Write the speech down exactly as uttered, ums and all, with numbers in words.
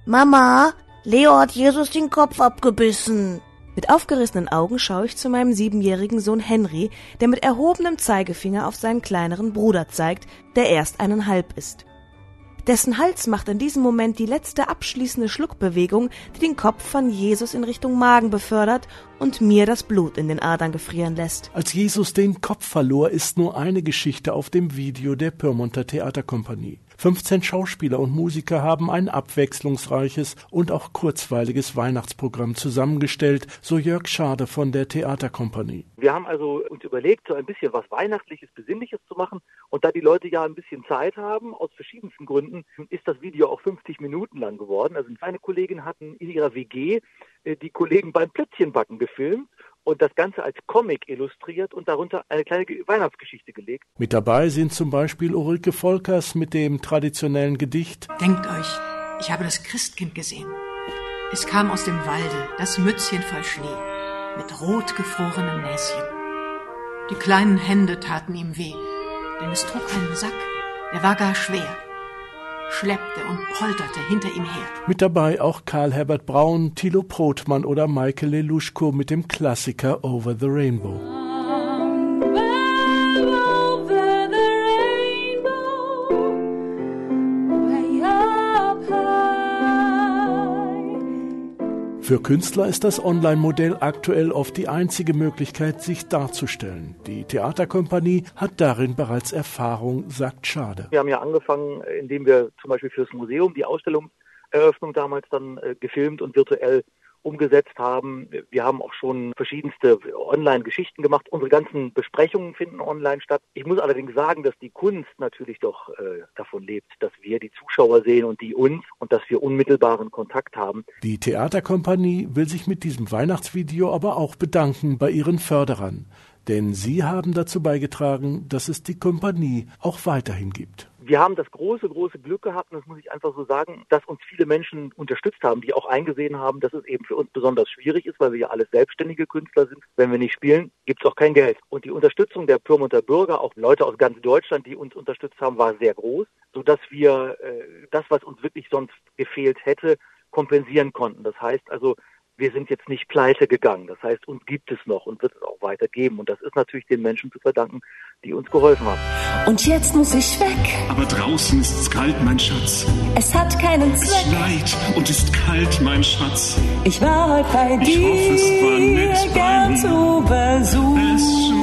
Mama, Leo hat Jesus den Kopf abgebissen. Mit aufgerissenen Augen schaue ich zu meinem siebenjährigen Sohn Henry, der mit erhobenem Zeigefinger auf seinen kleineren Bruder zeigt, der erst eineinhalb ist. Dessen Hals macht in diesem Moment die letzte abschließende Schluckbewegung, die den Kopf von Jesus in Richtung Magen befördert und mir das Blut in den Adern gefrieren lässt. Als Jesus den Kopf verlor, ist nur eine Geschichte auf dem Video der Pyrmonter Theaterkompanie. fünfzehn Schauspieler und Musiker haben ein abwechslungsreiches und auch kurzweiliges Weihnachtsprogramm zusammengestellt, so Jörg Schade von der Theaterkompanie. Wir haben also uns überlegt, so ein bisschen was Weihnachtliches, Besinnliches zu machen. Und da die Leute ja ein bisschen Zeit haben, aus verschiedensten Gründen, ist das Video auch fünfzig Minuten lang geworden. Also eine Kollegin hatten in ihrer W G die Kollegen beim Plätzchenbacken gefilmt und das Ganze als Comic illustriert und darunter eine kleine Weihnachtsgeschichte gelegt. Mit dabei sind zum Beispiel Ulrike Volkers mit dem traditionellen Gedicht Denkt euch, ich habe das Christkind gesehen. Es kam aus dem Walde, das Mützchen voll Schnee, mit rot gefrorenen Näschen. Die kleinen Hände taten ihm weh, denn es trug einen Sack, der war gar schwer, schleppte und polterte hinter ihm her. Mit dabei auch Karl Herbert Braun, Thilo Prothmann oder Michael Leluschko mit dem Klassiker Over the Rainbow. Für Künstler ist das Online-Modell aktuell oft die einzige Möglichkeit, sich darzustellen. Die Theaterkompanie hat darin bereits Erfahrung, sagt Schade. Wir haben ja angefangen, indem wir zum Beispiel fürs Museum die Ausstellungseröffnung damals dann äh, gefilmt und virtuell umgesetzt haben. Wir haben auch schon verschiedenste Online-Geschichten gemacht. Unsere ganzen Besprechungen finden online statt. Ich muss allerdings sagen, dass die Kunst natürlich doch äh, davon lebt, dass wir die Zuschauer sehen und die uns und dass wir unmittelbaren Kontakt haben. Die Theaterkompanie will sich mit diesem Weihnachtsvideo aber auch bedanken bei ihren Förderern. Denn sie haben dazu beigetragen, dass es die Kompanie auch weiterhin gibt. Wir haben das große, große Glück gehabt, und das muss ich einfach so sagen, dass uns viele Menschen unterstützt haben, die auch eingesehen haben, dass es eben für uns besonders schwierig ist, weil wir ja alles selbstständige Künstler sind. Wenn wir nicht spielen, gibt es auch kein Geld. Und die Unterstützung der Pyrmonter Bürger, auch Leute aus ganz Deutschland, die uns unterstützt haben, war sehr groß, sodass wir äh, das, was uns wirklich sonst gefehlt hätte, kompensieren konnten. Das heißt also, wir sind jetzt nicht pleite gegangen. Das heißt, uns gibt es noch und wird es auch weitergeben. Und das ist natürlich den Menschen zu verdanken, die uns geholfen haben. Und jetzt muss ich weg. Aber draußen ist's kalt, mein Schatz. Es hat keinen Zweck. Es schneit und ist kalt, mein Schatz. Ich war heute bei ich dir hoffe, es war nett gern bei zu Besuch. Es